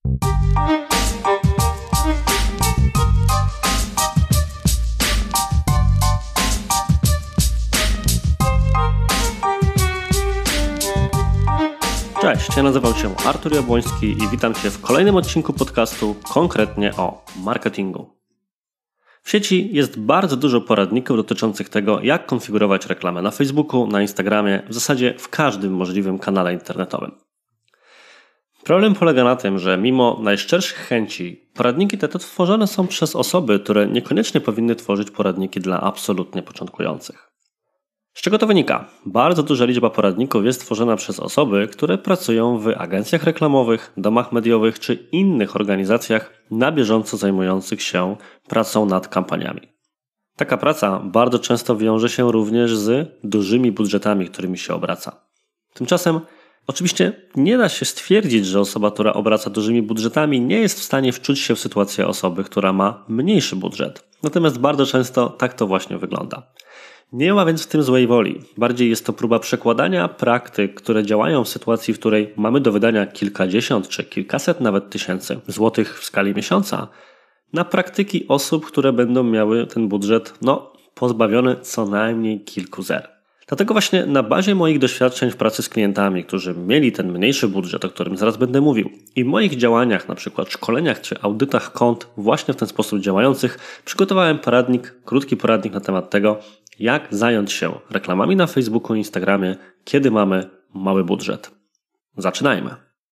Cześć, ja nazywam się Artur Jabłoński i witam Cię w kolejnym odcinku podcastu konkretnie o marketingu. W sieci jest bardzo dużo poradników dotyczących tego, jak konfigurować reklamę na Facebooku, na Instagramie, w zasadzie w każdym możliwym kanale internetowym. Problem polega na tym, że mimo najszczerszych chęci, poradniki te tworzone są przez osoby, które niekoniecznie powinny tworzyć poradniki dla absolutnie początkujących. Z czego to wynika? Bardzo duża liczba poradników jest tworzona przez osoby, które pracują w agencjach reklamowych, domach mediowych czy innych organizacjach na bieżąco zajmujących się pracą nad kampaniami. Taka praca bardzo często wiąże się również z dużymi budżetami, którymi się obraca. Tymczasem oczywiście nie da się stwierdzić, że osoba, która obraca dużymi budżetami, nie jest w stanie wczuć się w sytuację osoby, która ma mniejszy budżet. Natomiast bardzo często tak to właśnie wygląda. Nie ma więc w tym złej woli. Bardziej jest to próba przekładania praktyk, które działają w sytuacji, w której mamy do wydania kilkadziesiąt czy kilkaset nawet tysięcy złotych w skali miesiąca, na praktyki osób, które będą miały ten budżet pozbawiony co najmniej kilku zer. Dlatego właśnie na bazie moich doświadczeń w pracy z klientami, którzy mieli ten mniejszy budżet, o którym zaraz będę mówił, i w moich działaniach, na przykład szkoleniach czy audytach kont właśnie w ten sposób działających, przygotowałem krótki poradnik na temat tego, jak zająć się reklamami na Facebooku i Instagramie, kiedy mamy mały budżet. Zaczynajmy!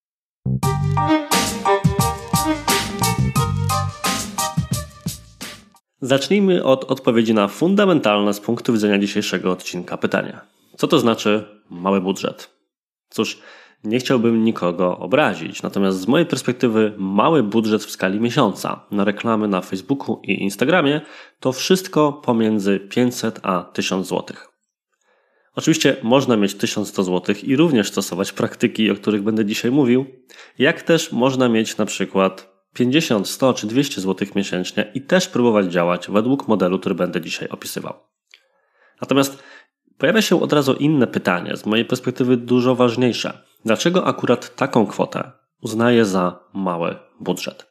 Zacznijmy od odpowiedzi na fundamentalne z punktu widzenia dzisiejszego odcinka pytania. Co to znaczy mały budżet? Cóż, nie chciałbym nikogo obrazić, natomiast z mojej perspektywy mały budżet w skali miesiąca na reklamy na Facebooku i Instagramie to wszystko pomiędzy 500 a 1000 zł. Oczywiście można mieć 1100 zł i również stosować praktyki, o których będę dzisiaj mówił, jak też można mieć na przykład 50, 100 czy 200 zł miesięcznie i też próbować działać według modelu, który będę dzisiaj opisywał. Natomiast pojawia się od razu inne pytanie, z mojej perspektywy dużo ważniejsze. Dlaczego akurat taką kwotę uznaję za mały budżet?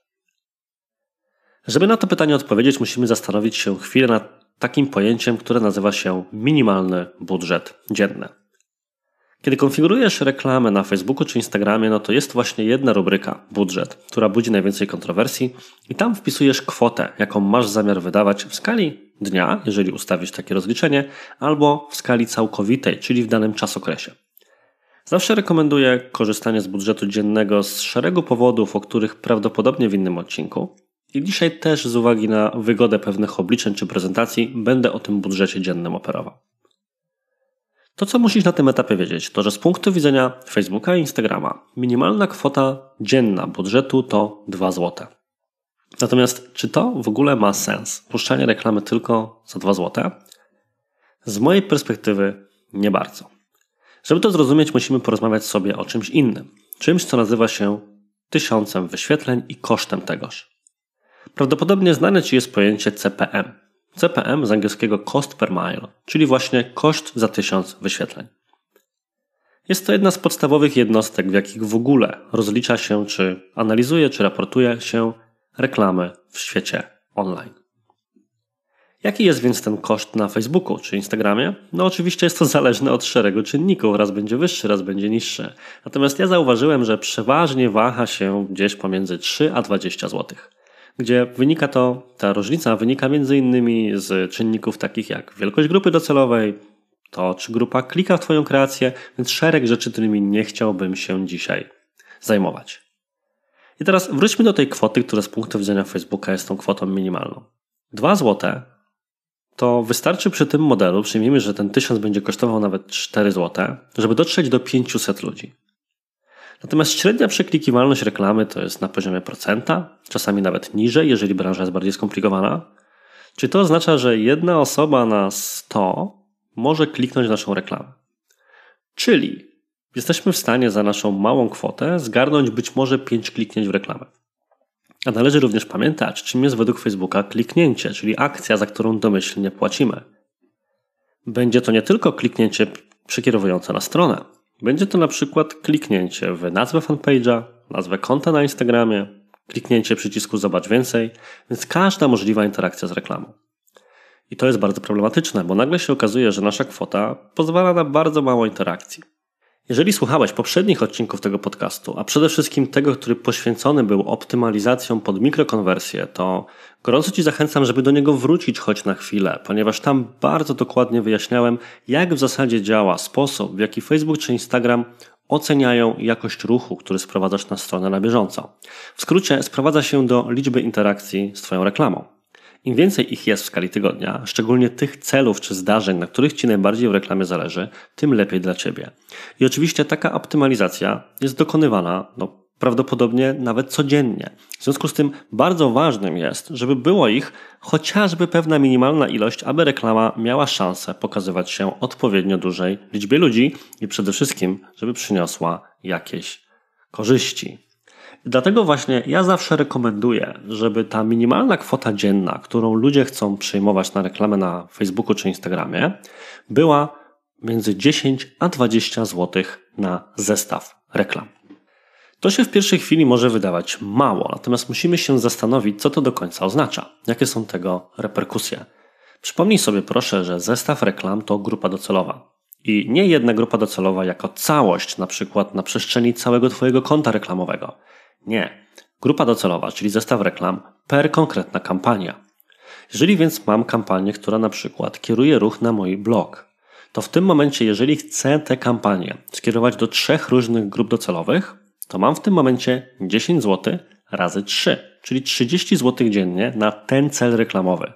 Żeby na to pytanie odpowiedzieć, musimy zastanowić się chwilę nad takim pojęciem, które nazywa się minimalny budżet dzienny. Kiedy konfigurujesz reklamę na Facebooku czy Instagramie, to jest właśnie jedna rubryka, budżet, która budzi najwięcej kontrowersji i tam wpisujesz kwotę, jaką masz zamiar wydawać w skali dnia, jeżeli ustawisz takie rozliczenie, albo w skali całkowitej, czyli w danym czasokresie. Zawsze rekomenduję korzystanie z budżetu dziennego z szeregu powodów, o których prawdopodobnie w innym odcinku. I dzisiaj też z uwagi na wygodę pewnych obliczeń czy prezentacji będę o tym budżecie dziennym operował. To, co musisz na tym etapie wiedzieć, to że z punktu widzenia Facebooka i Instagrama minimalna kwota dzienna budżetu to 2 zł. Natomiast czy to w ogóle ma sens? Puszczanie reklamy tylko za 2 zł? Z mojej perspektywy nie bardzo. Żeby to zrozumieć, musimy porozmawiać sobie o czymś innym. Czymś, co nazywa się 1000 wyświetleń i kosztem tegoż. Prawdopodobnie znane Ci jest pojęcie CPM. CPM z angielskiego cost per mile, czyli właśnie koszt za 1000 wyświetleń. Jest to jedna z podstawowych jednostek, w jakich w ogóle rozlicza się, czy analizuje, czy raportuje się reklamy w świecie online. Jaki jest więc ten koszt na Facebooku czy Instagramie? Oczywiście jest to zależne od szeregu czynników, raz będzie wyższy, raz będzie niższy. Natomiast ja zauważyłem, że przeważnie waha się gdzieś pomiędzy 3 a 20 zł. Gdzie ta różnica wynika m.in. z czynników takich jak wielkość grupy docelowej, to czy grupa klika w Twoją kreację, więc szereg rzeczy, którymi nie chciałbym się dzisiaj zajmować. I teraz wróćmy do tej kwoty, która z punktu widzenia Facebooka jest tą kwotą minimalną. 2 zł to wystarczy przy tym modelu, przyjmijmy, że ten 1000 będzie kosztował nawet 4 zł, żeby dotrzeć do 500 ludzi. Natomiast średnia przeklikiwalność reklamy to jest na poziomie procenta, czasami nawet niżej, jeżeli branża jest bardziej skomplikowana. Czy to oznacza, że jedna osoba na 100 może kliknąć naszą reklamę? Czyli jesteśmy w stanie za naszą małą kwotę zgarnąć być może 5 kliknięć w reklamę. A należy również pamiętać, czym jest według Facebooka kliknięcie, czyli akcja, za którą domyślnie płacimy. Będzie to nie tylko kliknięcie przekierowujące na stronę. Będzie to na przykład kliknięcie w nazwę fanpage'a, nazwę konta na Instagramie, kliknięcie przycisku zobacz więcej, więc każda możliwa interakcja z reklamą. I to jest bardzo problematyczne, bo nagle się okazuje, że nasza kwota pozwala na bardzo mało interakcji. Jeżeli słuchałeś poprzednich odcinków tego podcastu, a przede wszystkim tego, który poświęcony był optymalizacjom pod mikrokonwersję, to gorąco Ci zachęcam, żeby do niego wrócić choć na chwilę, ponieważ tam bardzo dokładnie wyjaśniałem, jak w zasadzie działa sposób, w jaki Facebook czy Instagram oceniają jakość ruchu, który sprowadzasz na stronę na bieżąco. W skrócie sprowadza się do liczby interakcji z Twoją reklamą. Im więcej ich jest w skali tygodnia, szczególnie tych celów czy zdarzeń, na których Ci najbardziej w reklamie zależy, tym lepiej dla Ciebie. I oczywiście taka optymalizacja jest dokonywana prawdopodobnie nawet codziennie. W związku z tym bardzo ważnym jest, żeby było ich chociażby pewna minimalna ilość, aby reklama miała szansę pokazywać się odpowiednio dużej liczbie ludzi i przede wszystkim, żeby przyniosła jakieś korzyści. Dlatego właśnie ja zawsze rekomenduję, żeby ta minimalna kwota dzienna, którą ludzie chcą przyjmować na reklamę na Facebooku czy Instagramie, była między 10 a 20 zł na zestaw reklam. To się w pierwszej chwili może wydawać mało, natomiast musimy się zastanowić, co to do końca oznacza, jakie są tego reperkusje. Przypomnij sobie proszę, że zestaw reklam to grupa docelowa. I nie jedna grupa docelowa jako całość, na przykład na przestrzeni całego Twojego konta reklamowego. Nie. Grupa docelowa, czyli zestaw reklam per konkretna kampania. Jeżeli więc mam kampanię, która na przykład kieruje ruch na mój blog, to w tym momencie, jeżeli chcę tę kampanię skierować do 3 różnych grup docelowych, to mam w tym momencie 10 zł razy 3, czyli 30 zł dziennie na ten cel reklamowy.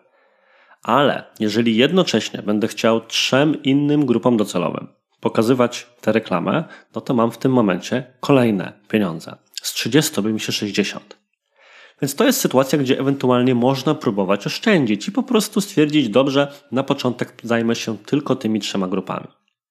Ale jeżeli jednocześnie będę chciał 3 innym grupom docelowym pokazywać tę reklamę, no to mam w tym momencie kolejne pieniądze. Z 30 by mi się 60. Więc to jest sytuacja, gdzie ewentualnie można próbować oszczędzić i po prostu stwierdzić, dobrze, na początek zajmę się tylko tymi 3 grupami.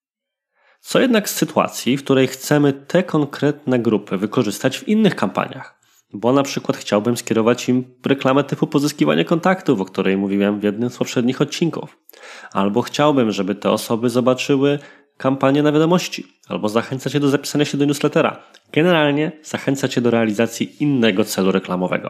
Co jednak z sytuacji, w której chcemy te konkretne grupy wykorzystać w innych kampaniach, bo na przykład chciałbym skierować im reklamę typu pozyskiwanie kontaktów, o której mówiłem w jednym z poprzednich odcinków, albo chciałbym, żeby te osoby zobaczyły kampanię na wiadomości, albo zachęcać je do zapisania się do newslettera. Generalnie zachęcać je do realizacji innego celu reklamowego.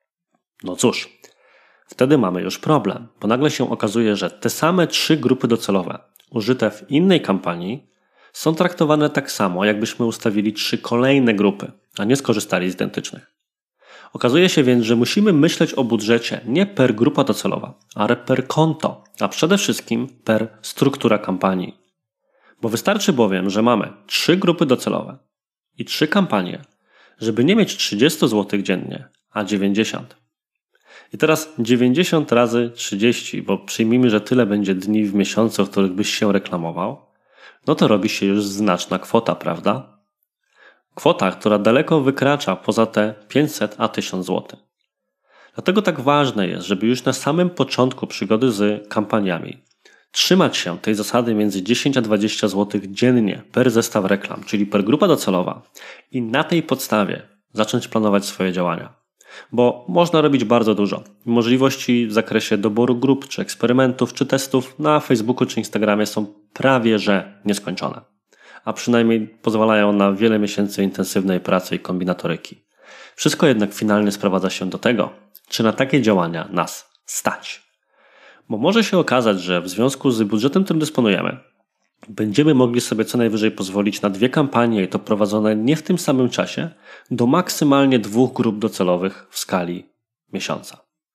No cóż, wtedy mamy już problem, bo nagle się okazuje, że te same 3 grupy docelowe użyte w innej kampanii są traktowane tak samo, jakbyśmy ustawili 3 kolejne grupy, a nie skorzystali z identycznych. Okazuje się więc, że musimy myśleć o budżecie nie per grupa docelowa, ale per konto, a przede wszystkim per struktura kampanii. Bo wystarczy bowiem, że mamy 3 grupy docelowe i 3 kampanie, żeby nie mieć 30 zł dziennie, a 90. I teraz 90 razy 30, bo przyjmijmy, że tyle będzie dni w miesiącu, w których byś się reklamował, no to robi się już znaczna kwota, prawda? Kwota, która daleko wykracza poza te 500 a 1000 zł. Dlatego tak ważne jest, żeby już na samym początku przygody z kampaniami trzymać się tej zasady między 10 a 20 zł dziennie per zestaw reklam, czyli per grupa docelowa i na tej podstawie zacząć planować swoje działania. Bo można robić bardzo dużo. Możliwości w zakresie doboru grup, czy eksperymentów, czy testów na Facebooku czy Instagramie są prawie że nieskończone. A przynajmniej pozwalają na wiele miesięcy intensywnej pracy i kombinatoryki. Wszystko jednak finalnie sprowadza się do tego, czy na takie działania nas stać. Bo może się okazać, że w związku z budżetem, którym dysponujemy, będziemy mogli sobie co najwyżej pozwolić na 2 kampanie i to prowadzone nie w tym samym czasie do maksymalnie 2 grup docelowych w skali miesiąca.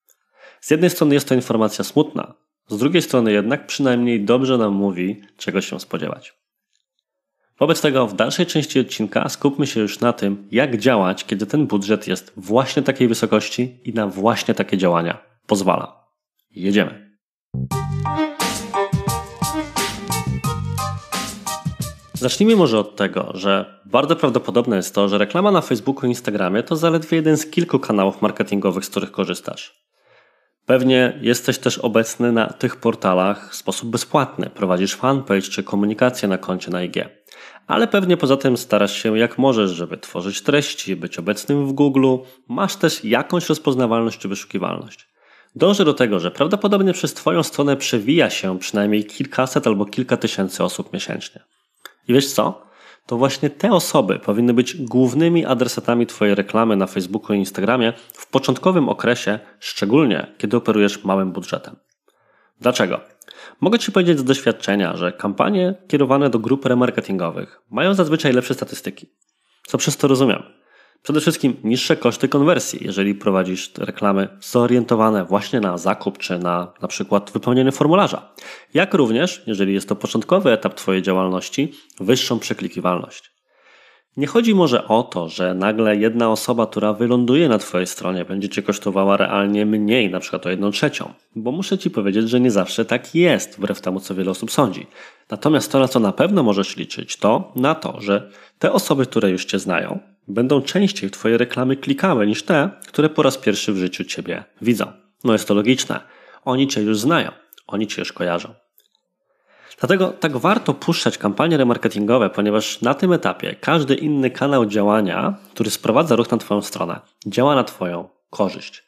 Z jednej strony jest to informacja smutna, z drugiej strony jednak przynajmniej dobrze nam mówi, czego się spodziewać. Wobec tego w dalszej części odcinka skupmy się już na tym, jak działać, kiedy ten budżet jest właśnie takiej wysokości i na właśnie takie działania pozwala. Jedziemy! Zacznijmy może od tego, że bardzo prawdopodobne jest to, że reklama na Facebooku i Instagramie to zaledwie jeden z kilku kanałów marketingowych, z których korzystasz. Pewnie jesteś też obecny na tych portalach w sposób bezpłatny, prowadzisz fanpage czy komunikację na koncie na IG. Ale pewnie poza tym starasz się jak możesz, żeby tworzyć treści, być obecnym w Google, masz też jakąś rozpoznawalność czy wyszukiwalność. Dążę do tego, że prawdopodobnie przez Twoją stronę przewija się przynajmniej kilkaset albo kilka tysięcy osób miesięcznie. I wiesz co? to właśnie te osoby powinny być głównymi adresatami Twojej reklamy na Facebooku i Instagramie w początkowym okresie, szczególnie kiedy operujesz małym budżetem. Dlaczego? Mogę Ci powiedzieć z doświadczenia, że kampanie kierowane do grup remarketingowych mają zazwyczaj lepsze statystyki. Co przez to rozumiem? Przede wszystkim niższe koszty konwersji, jeżeli prowadzisz reklamy zorientowane właśnie na zakup czy na przykład wypełnienie formularza. Jak również, jeżeli jest to początkowy etap Twojej działalności, wyższą przeklikiwalność. Nie chodzi może o to, że nagle jedna osoba, która wyląduje na Twojej stronie, będzie Cię kosztowała realnie mniej, na przykład o 1/3, bo muszę Ci powiedzieć, że nie zawsze tak jest, wbrew temu, co wiele osób sądzi. Natomiast to, na co na pewno możesz liczyć, to na to, że te osoby, które już Cię znają, będą częściej w Twoje reklamy klikały niż te, które po raz pierwszy w życiu Ciebie widzą. No jest to logiczne. Oni Cię już znają, oni Cię już kojarzą. Dlatego tak warto puszczać kampanie remarketingowe, ponieważ na tym etapie każdy inny kanał działania, który sprowadza ruch na Twoją stronę, działa na Twoją korzyść.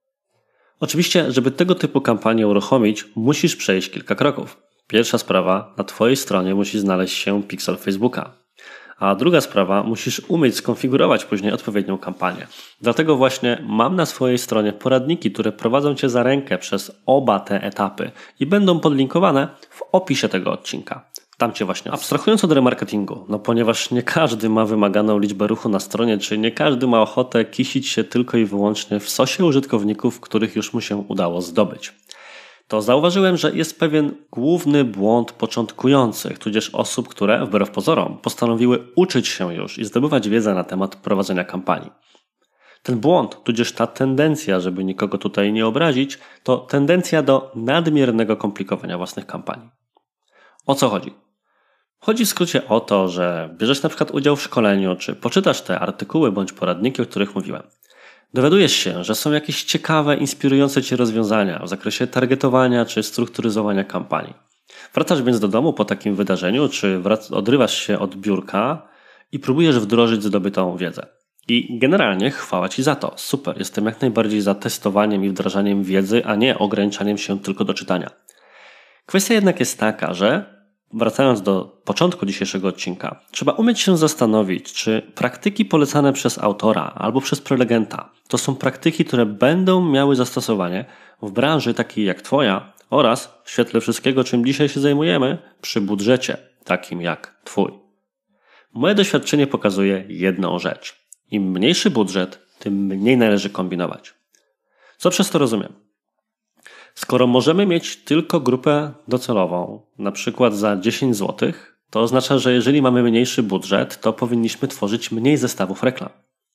Oczywiście, żeby tego typu kampanię uruchomić, musisz przejść kilka kroków. Pierwsza sprawa, na Twojej stronie musi znaleźć się piksel Facebooka. A druga sprawa, musisz umieć skonfigurować później odpowiednią kampanię. Dlatego właśnie mam na swojej stronie poradniki, które prowadzą Cię za rękę przez oba te etapy i będą podlinkowane w opisie tego odcinka. Tam Cię właśnie abstrahując od remarketingu, ponieważ nie każdy ma wymaganą liczbę ruchu na stronie, czy nie każdy ma ochotę kisić się tylko i wyłącznie w sosie użytkowników, których już mu się udało zdobyć. To zauważyłem, że jest pewien główny błąd początkujących, tudzież osób, które, wbrew pozorom, postanowiły uczyć się już i zdobywać wiedzę na temat prowadzenia kampanii. Ten błąd, tudzież ta tendencja, żeby nikogo tutaj nie obrazić, to tendencja do nadmiernego komplikowania własnych kampanii. O co chodzi? Chodzi w skrócie o to, że bierzesz na przykład udział w szkoleniu, czy poczytasz te artykuły bądź poradniki, o których mówiłem. Dowiadujesz się, że są jakieś ciekawe, inspirujące Cię rozwiązania w zakresie targetowania czy strukturyzowania kampanii. Wracasz więc do domu po takim wydarzeniu, czy odrywasz się od biurka i próbujesz wdrożyć zdobytą wiedzę. I generalnie chwała Ci za to. Super, jestem jak najbardziej za testowaniem i wdrażaniem wiedzy, a nie ograniczaniem się tylko do czytania. Kwestia jednak jest taka, że wracając do początku dzisiejszego odcinka, trzeba umieć się zastanowić, czy praktyki polecane przez autora albo przez prelegenta to są praktyki, które będą miały zastosowanie w branży takiej jak Twoja oraz w świetle wszystkiego, czym dzisiaj się zajmujemy, przy budżecie takim jak Twój. Moje doświadczenie pokazuje jedną rzecz. Im mniejszy budżet, tym mniej należy kombinować. Co przez to rozumiem? Skoro możemy mieć tylko grupę docelową, na przykład za 10 zł, to oznacza, że jeżeli mamy mniejszy budżet, to powinniśmy tworzyć mniej zestawów reklam.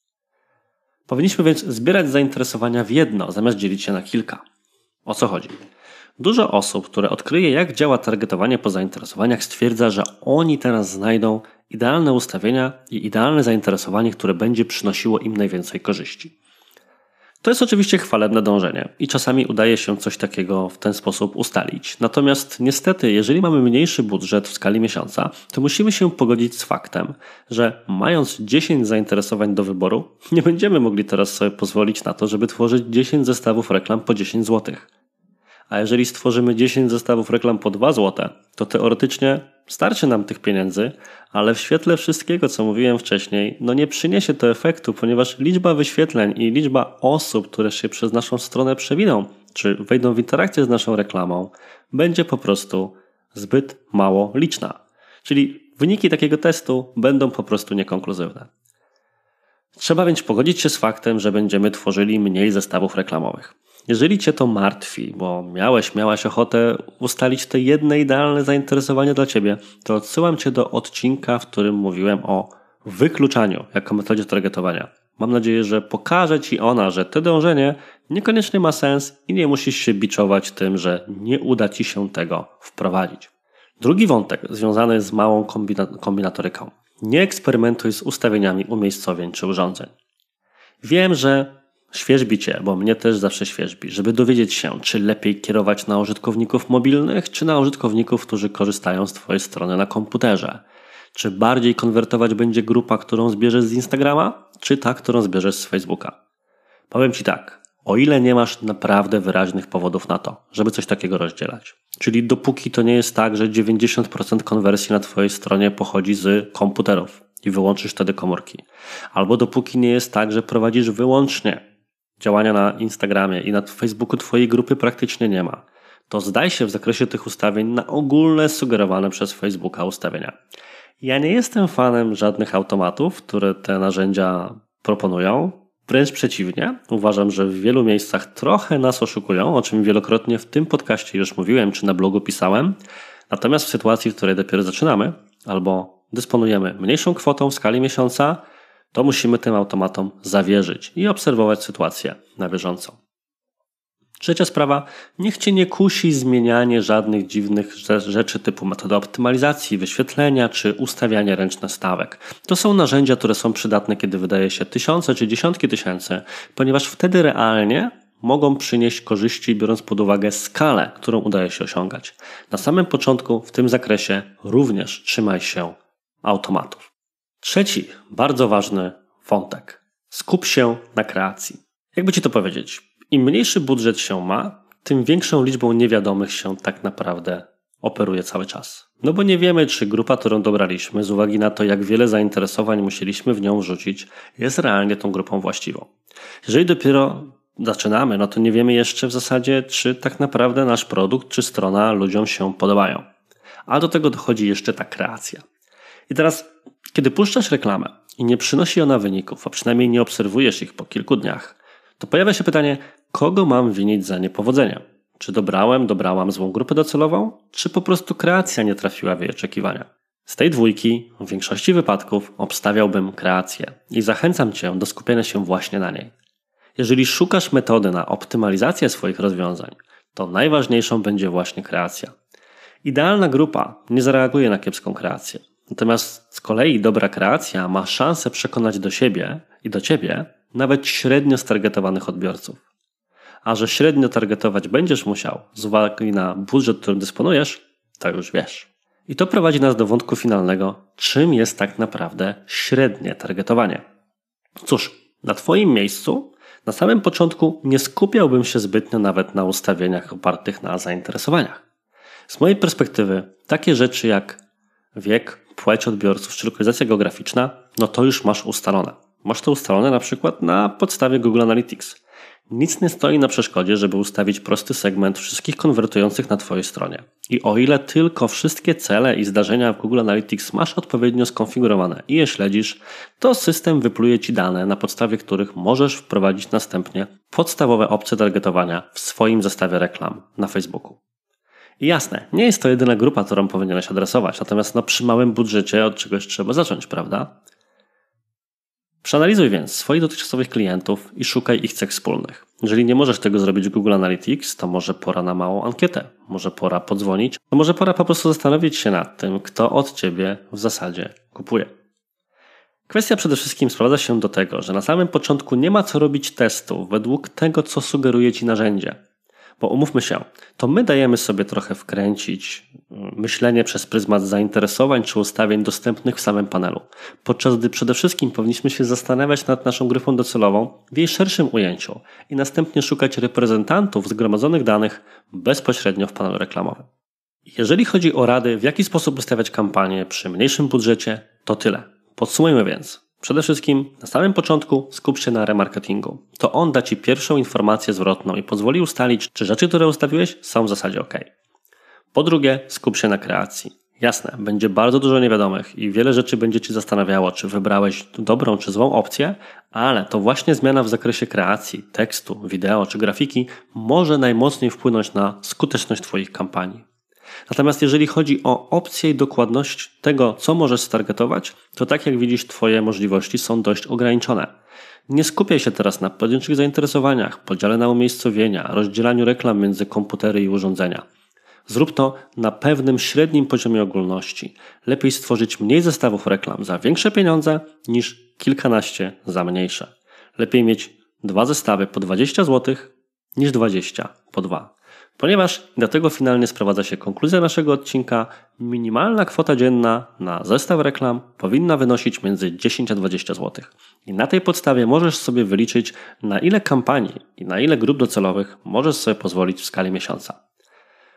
Powinniśmy więc zbierać zainteresowania w jedno, zamiast dzielić się na kilka. O co chodzi? Dużo osób, które odkryje, jak działa targetowanie po zainteresowaniach, stwierdza, że oni teraz znajdą idealne ustawienia i idealne zainteresowanie, które będzie przynosiło im najwięcej korzyści. To jest oczywiście chwalebne dążenie i czasami udaje się coś takiego w ten sposób ustalić. Natomiast niestety, jeżeli mamy mniejszy budżet w skali miesiąca, to musimy się pogodzić z faktem, że mając 10 zainteresowań do wyboru, nie będziemy mogli teraz sobie pozwolić na to, żeby tworzyć 10 zestawów reklam po 10 zł. A jeżeli stworzymy 10 zestawów reklam po 2 zł, to teoretycznie starczy nam tych pieniędzy, ale w świetle wszystkiego, co mówiłem wcześniej, nie przyniesie to efektu, ponieważ liczba wyświetleń i liczba osób, które się przez naszą stronę przewiną, czy wejdą w interakcję z naszą reklamą, będzie po prostu zbyt mało liczna. Czyli wyniki takiego testu będą po prostu niekonkluzywne. Trzeba więc pogodzić się z faktem, że będziemy tworzyli mniej zestawów reklamowych. Jeżeli Cię to martwi, bo miałaś ochotę ustalić te jedne idealne zainteresowanie dla Ciebie, to odsyłam Cię do odcinka, w którym mówiłem o wykluczaniu jako metodzie targetowania. Mam nadzieję, że pokaże Ci ona, że to dążenie niekoniecznie ma sens i nie musisz się biczować tym, że nie uda Ci się tego wprowadzić. Drugi wątek związany z małą kombinatoryką. Nie eksperymentuj z ustawieniami umiejscowień czy urządzeń. Wiem, że świerzbi Cię, bo mnie też zawsze świerzbi, żeby dowiedzieć się, czy lepiej kierować na użytkowników mobilnych, czy na użytkowników, którzy korzystają z Twojej strony na komputerze. Czy bardziej konwertować będzie grupa, którą zbierzesz z Instagrama, czy ta, którą zbierzesz z Facebooka? Powiem Ci tak, o ile nie masz naprawdę wyraźnych powodów na to, żeby coś takiego rozdzielać, Czyli dopóki to nie jest tak, że 90% konwersji na Twojej stronie pochodzi z komputerów i wyłączysz wtedy komórki. Albo dopóki nie jest tak, że prowadzisz wyłącznie działania na Instagramie i na Facebooku Twojej grupy praktycznie nie ma, to zdaj się w zakresie tych ustawień na ogólne sugerowane przez Facebooka ustawienia. Ja nie jestem fanem żadnych automatów, które te narzędzia proponują. Wręcz przeciwnie, uważam, że w wielu miejscach trochę nas oszukują, o czym wielokrotnie w tym podcaście już mówiłem, czy na blogu pisałem. Natomiast w sytuacji, w której dopiero zaczynamy, albo dysponujemy mniejszą kwotą w skali miesiąca, to musimy tym automatom zawierzyć i obserwować sytuację na bieżąco. Trzecia sprawa, niech Cię nie kusi zmienianie żadnych dziwnych rzeczy typu metody optymalizacji, wyświetlenia czy ustawiania ręcznych stawek. To są narzędzia, które są przydatne, kiedy wydaje się tysiące czy dziesiątki tysięcy, ponieważ wtedy realnie mogą przynieść korzyści, biorąc pod uwagę skalę, którą udaje się osiągać. Na samym początku w tym zakresie również trzymaj się automatów. Trzeci, bardzo ważny wątek. Skup się na kreacji. Jakby Ci to powiedzieć? Im mniejszy budżet się ma, tym większą liczbą niewiadomych się tak naprawdę operuje cały czas. No bo nie wiemy, czy grupa, którą dobraliśmy, z uwagi na to, jak wiele zainteresowań musieliśmy w nią wrzucić, jest realnie tą grupą właściwą. Jeżeli dopiero zaczynamy, no to nie wiemy jeszcze w zasadzie, czy tak naprawdę nasz produkt czy strona ludziom się podobają. A do tego dochodzi jeszcze ta kreacja. I teraz, kiedy puszczasz reklamę i nie przynosi ona wyników, a przynajmniej nie obserwujesz ich po kilku dniach, to pojawia się pytanie, kogo mam winić za niepowodzenie? Czy dobrałam złą grupę docelową, czy po prostu kreacja nie trafiła w jej oczekiwania? Z tej dwójki w większości wypadków obstawiałbym kreację i zachęcam Cię do skupienia się właśnie na niej. Jeżeli szukasz metody na optymalizację swoich rozwiązań, to najważniejszą będzie właśnie kreacja. Idealna grupa nie zareaguje na kiepską kreację. Natomiast z kolei dobra kreacja ma szansę przekonać do siebie i do Ciebie nawet średnio stargetowanych odbiorców. A że średnio targetować będziesz musiał z uwagi na budżet, którym dysponujesz, to już wiesz. I to prowadzi nas do wątku finalnego, czym jest tak naprawdę średnie targetowanie. Cóż, na Twoim miejscu na samym początku nie skupiałbym się zbytnio nawet na ustawieniach opartych na zainteresowaniach. Z mojej perspektywy takie rzeczy jak wiek, płeć odbiorców czy lokalizacja geograficzna, no to już masz ustalone. Masz to ustalone na przykład na podstawie Google Analytics. Nic nie stoi na przeszkodzie, żeby ustawić prosty segment wszystkich konwertujących na Twojej stronie. I o ile tylko wszystkie cele i zdarzenia w Google Analytics masz odpowiednio skonfigurowane i je śledzisz, to system wypluje Ci dane, na podstawie których możesz wprowadzić następnie podstawowe opcje targetowania w swoim zestawie reklam na Facebooku. I jasne, nie jest to jedyna grupa, którą powinieneś adresować, natomiast przy małym budżecie od czegoś trzeba zacząć, prawda? Przeanalizuj więc swoich dotychczasowych klientów i szukaj ich cech wspólnych. Jeżeli nie możesz tego zrobić w Google Analytics, to może pora na małą ankietę, może pora podzwonić, to może pora po prostu zastanowić się nad tym, kto od Ciebie w zasadzie kupuje. Kwestia przede wszystkim sprowadza się do tego, że na samym początku nie ma co robić testów według tego, co sugeruje Ci narzędzie. Bo umówmy się, to my dajemy sobie trochę wkręcić myślenie przez pryzmat zainteresowań czy ustawień dostępnych w samym panelu, podczas gdy przede wszystkim powinniśmy się zastanawiać nad naszą grupą docelową w jej szerszym ujęciu i następnie szukać reprezentantów zgromadzonych danych bezpośrednio w panelu reklamowym. Jeżeli chodzi o rady, w jaki sposób ustawiać kampanię przy mniejszym budżecie, to tyle. Podsumujmy więc. Przede wszystkim na samym początku skup się na remarketingu. To on da Ci pierwszą informację zwrotną i pozwoli ustalić, czy rzeczy, które ustawiłeś, są w zasadzie ok. Po drugie, skup się na kreacji. Jasne, będzie bardzo dużo niewiadomych i wiele rzeczy będzie Cię zastanawiało, czy wybrałeś dobrą czy złą opcję, ale to właśnie zmiana w zakresie kreacji, tekstu, wideo czy grafiki może najmocniej wpłynąć na skuteczność Twoich kampanii. Natomiast jeżeli chodzi o opcję i dokładność tego, co możesz stargetować, to tak jak widzisz, Twoje możliwości są dość ograniczone. Nie skupiaj się teraz na pojedynczych zainteresowaniach, podziale na umiejscowienia, rozdzielaniu reklam między komputery i urządzenia. Zrób to na pewnym średnim poziomie ogólności. Lepiej stworzyć mniej zestawów reklam za większe pieniądze niż kilkanaście za mniejsze. Lepiej mieć 2 zestawy po 20 zł niż 20 po 2. Ponieważ do tego finalnie sprowadza się konkluzja naszego odcinka, minimalna kwota dzienna na zestaw reklam powinna wynosić między 10 a 20 zł. I na tej podstawie możesz sobie wyliczyć, na ile kampanii i na ile grup docelowych możesz sobie pozwolić w skali miesiąca.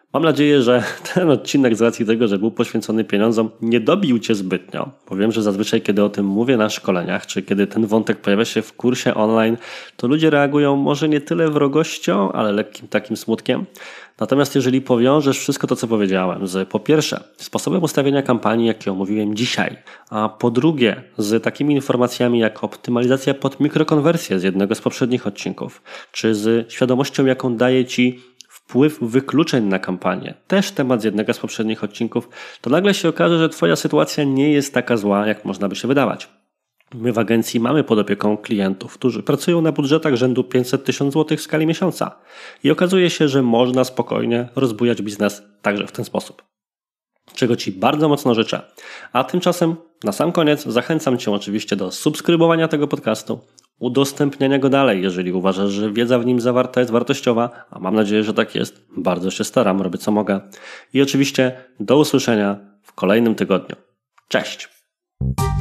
Mam nadzieję, że ten odcinek z racji tego, że był poświęcony pieniądzom, nie dobił Cię zbytnio, bo wiem, że zazwyczaj kiedy o tym mówię na szkoleniach, czy kiedy ten wątek pojawia się w kursie online, to ludzie reagują może nie tyle wrogością, ale lekkim takim smutkiem. Natomiast jeżeli powiążesz wszystko to, co powiedziałem, z po pierwsze sposobem ustawienia kampanii, jakie omówiłem dzisiaj, a po drugie z takimi informacjami jak optymalizacja pod mikrokonwersję z jednego z poprzednich odcinków, czy z świadomością, jaką daje Ci wpływ wykluczeń na kampanię, też temat z jednego z poprzednich odcinków, to nagle się okaże, że Twoja sytuacja nie jest taka zła, jak można by się wydawać. My w agencji mamy pod opieką klientów, którzy pracują na budżetach rzędu 500 000 złotych w skali miesiąca i okazuje się, że można spokojnie rozbujać biznes także w ten sposób. Czego Ci bardzo mocno życzę. A tymczasem na sam koniec zachęcam Cię oczywiście do subskrybowania tego podcastu, udostępniania go dalej, jeżeli uważasz, że wiedza w nim zawarta jest wartościowa, a mam nadzieję, że tak jest. Bardzo się staram, robię co mogę. I oczywiście do usłyszenia w kolejnym tygodniu. Cześć!